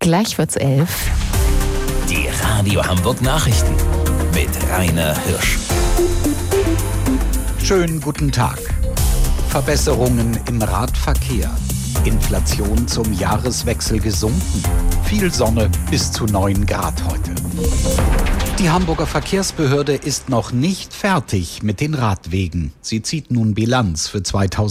Gleich wird's 11. Die Radio Hamburg Nachrichten mit Rainer Hirsch. Schönen guten Tag. Verbesserungen im Radverkehr. Inflation zum Jahreswechsel gesunken. Viel Sonne bis zu 9 Grad heute. Die Hamburger Verkehrsbehörde ist noch nicht fertig mit den Radwegen. Sie zieht nun Bilanz für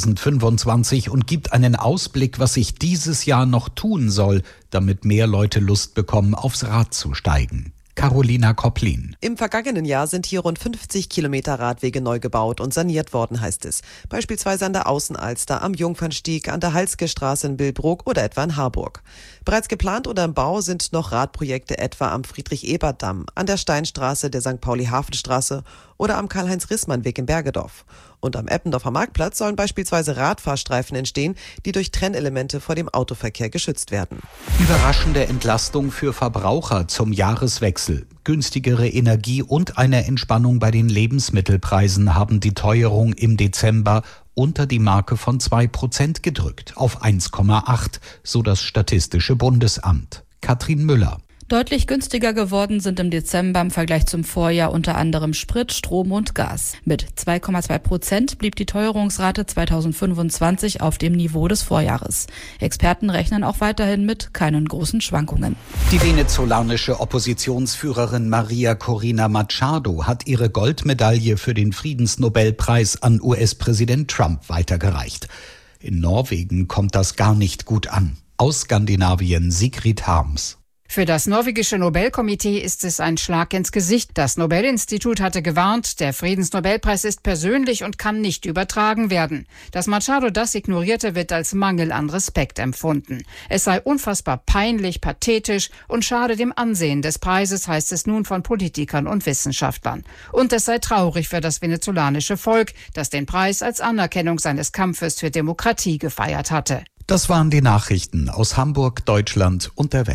2025 und gibt einen Ausblick, was sich dieses Jahr noch tun soll, damit mehr Leute Lust bekommen, aufs Rad zu steigen. Carolina Kopplin. Im vergangenen Jahr sind hier rund 50 Kilometer Radwege neu gebaut und saniert worden, heißt es. Beispielsweise an der Außenalster, am Jungfernstieg, an der Halske Straße in Billbrook oder etwa in Harburg. Bereits geplant oder im Bau sind noch Radprojekte etwa am Friedrich-Ebert-Damm, an der Steinstraße, der St. Pauli-Hafenstraße oder am Karl-Heinz-Rissmann-Weg in Bergedorf. Und am Eppendorfer Marktplatz sollen beispielsweise Radfahrstreifen entstehen, die durch Trennelemente vor dem Autoverkehr geschützt werden. Überraschende Entlastung für Verbraucher zum Jahreswechsel. Günstigere Energie und eine Entspannung bei den Lebensmittelpreisen haben die Teuerung im Dezember unter die Marke von 2% gedrückt, auf 1,8, so das Statistische Bundesamt. Katrin Müller. Deutlich günstiger geworden sind im Dezember im Vergleich zum Vorjahr unter anderem Sprit, Strom und Gas. Mit 2,2% blieb die Teuerungsrate 2025 auf dem Niveau des Vorjahres. Experten rechnen auch weiterhin mit keinen großen Schwankungen. Die venezolanische Oppositionsführerin Maria Corina Machado hat ihre Goldmedaille für den Friedensnobelpreis an US-Präsident Trump weitergereicht. In Norwegen kommt das gar nicht gut an. Aus Skandinavien Sigrid Harms. Für das norwegische Nobelkomitee ist es ein Schlag ins Gesicht. Das Nobelinstitut hatte gewarnt, der Friedensnobelpreis ist persönlich und kann nicht übertragen werden. Dass Machado das ignorierte, wird als Mangel an Respekt empfunden. Es sei unfassbar peinlich, pathetisch und schade dem Ansehen des Preises, heißt es nun von Politikern und Wissenschaftlern. Und es sei traurig für das venezolanische Volk, das den Preis als Anerkennung seines Kampfes für Demokratie gefeiert hatte. Das waren die Nachrichten aus Hamburg, Deutschland und der Welt.